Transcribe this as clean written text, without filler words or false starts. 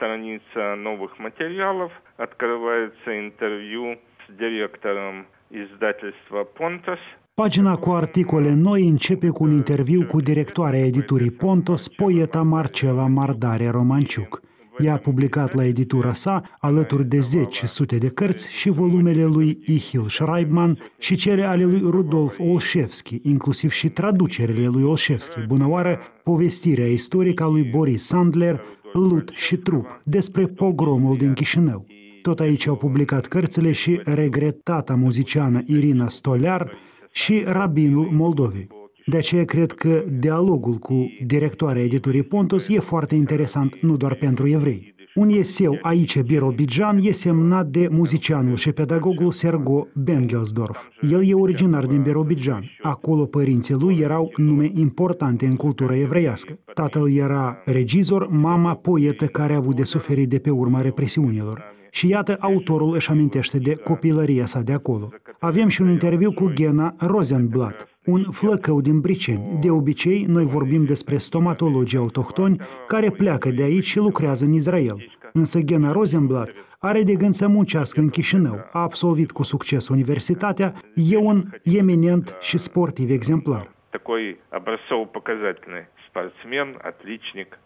страница новых материалов, открывается интервью с директором издательства «Понтос». Pagina cu articole noi începe cu un interviu cu directoarea editurii Pontos, poeta Marcela Mardare Romanciuc. Ea a publicat la editura sa, alături de 10 de cărți, și volumele lui Ihil Schreibman și cele ale lui Rudolf Olszewski, inclusiv și traducerile lui Olszewski, bunăoară povestirea istorică a lui Boris Sandler, Lut și trup, despre pogromul din Chișinău. Tot aici au publicat cărțile și regretata muziciană Irina Stolar și Rabinul Moldovei. De aceea cred că dialogul cu directoarea editurii Pontos e foarte interesant nu doar pentru evrei. Un eseu aici, Birobidjan, e semnat de muzicianul și pedagogul Sergo Bengelsdorf. El e originar din Birobidjan. Acolo părinții lui erau nume importante în cultura evreiască. Tatăl era regizor, mama poetă care a avut de suferit de pe urma represiunilor. Și iată, autorul își amintește de copilăria sa de acolo. Avem și un interviu cu Gena Rosenblatt, un flăcău din Briceni. De obicei, noi vorbim despre stomatologii autohtoni care pleacă de aici și lucrează în Israel. Însă Gena Rosenblatt are de gând să muncească în Chișinău, a absolvit cu succes universitatea, e un eminent și sportiv exemplar. Такой образцово-показательный спортсмен, отличник.